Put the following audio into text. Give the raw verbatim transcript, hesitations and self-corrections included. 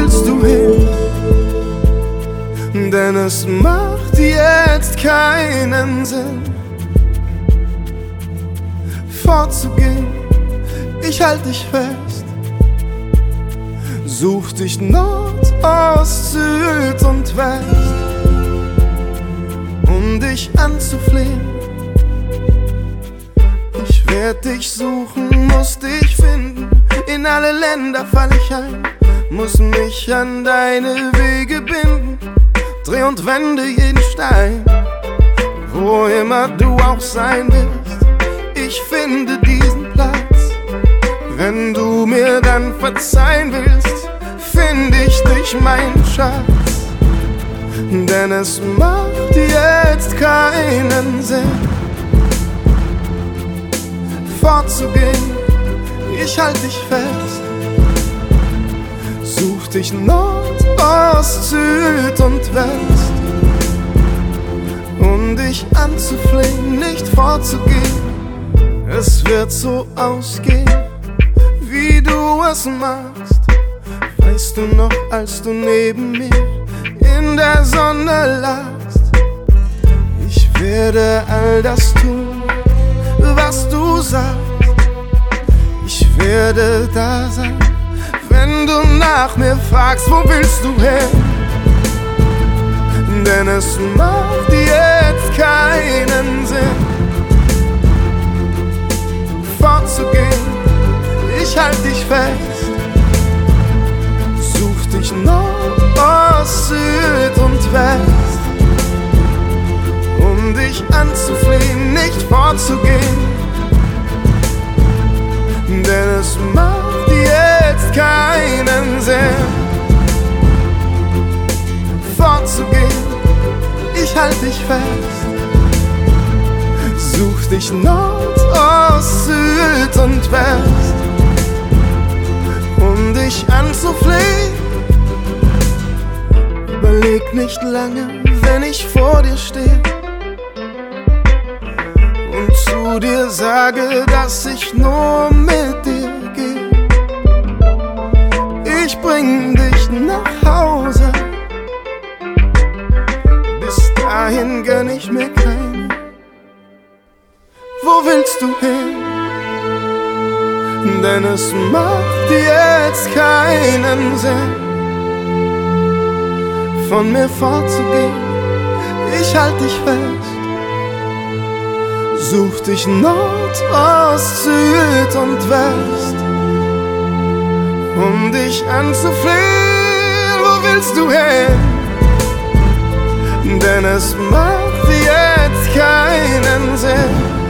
willst du hin? Denn es macht jetzt keinen Sinn, fortzugehen. Ich halt dich fest, such dich Nord, Ost, Süd und West, um dich anzuflehen. Ich werd dich suchen, muss dich finden, in alle Länder fall ich ein, muss mich an deine Wege binden, dreh und wende jeden Stein, wo immer du auch sein willst, ich finde diesen Platz. Wenn du mir dann verzeihen willst, find ich dich, mein Schatz. Denn es macht jetzt keinen Sinn, fortzugehen. Ich halt dich fest, such dich Nord, Ost, Süd und West, um dich anzuflehen, nicht fortzugehen. Es wird so ausgehen, wie du es machst. Weißt du noch, als du neben mir in der Sonne lagst? Ich werde all das tun, was du sagst. Ich werde da sein, wenn du nach mir fragst, wo willst du hin? Denn es macht jetzt keinen Sinn, fortzugehen. Ich halt dich fest, such dich Nord, Ost, Süd und West, um dich anzuflehen, nicht fortzugehen. Denn es macht jetzt keinen Sinn, fortzugehen. Ich halt dich fest, such dich Nord, Ost, Süd und West, um dich anzuflehen. Überleg nicht lange, wenn ich vor dir stehe und zu dir sage, dass ich nur mit dir gehe. Ich bring dich nach Hause, bis dahin gönn ich mir keine. Wo willst du hin? Denn es macht jetzt keinen Sinn, von mir fortzugehen. Ich halt dich fest, such dich Nord, Ost, Süd und West, um dich anzuflehen. Wo willst du hin? Denn es macht jetzt keinen Sinn,